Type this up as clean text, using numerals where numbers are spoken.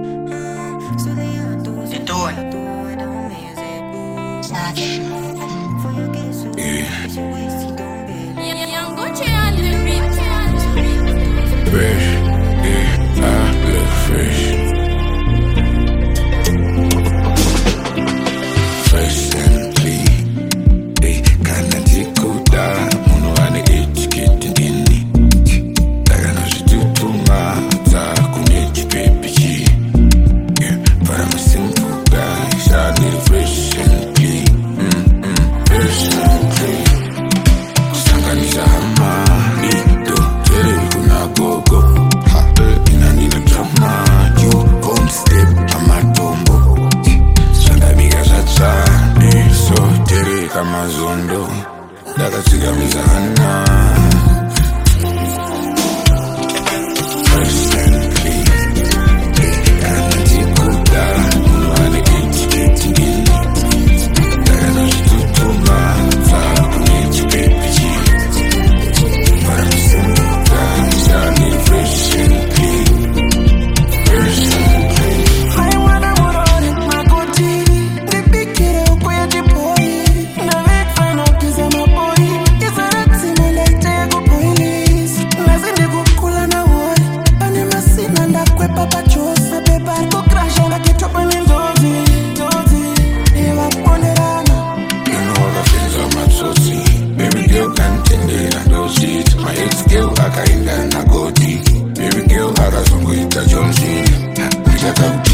Amazondo, ndakatsika mizana. Fresh and clean, kana tikuda, munwane etiquette. Ndakana zvitutuma, kune chipepichi. Paramisimbuka, ndishani fresh and clean. Fresh and clean. I wanna murore makoti, ndipikire ukwe jipoi. My ex-girl akaenda na goti. Baby girl akazunguita John Cena.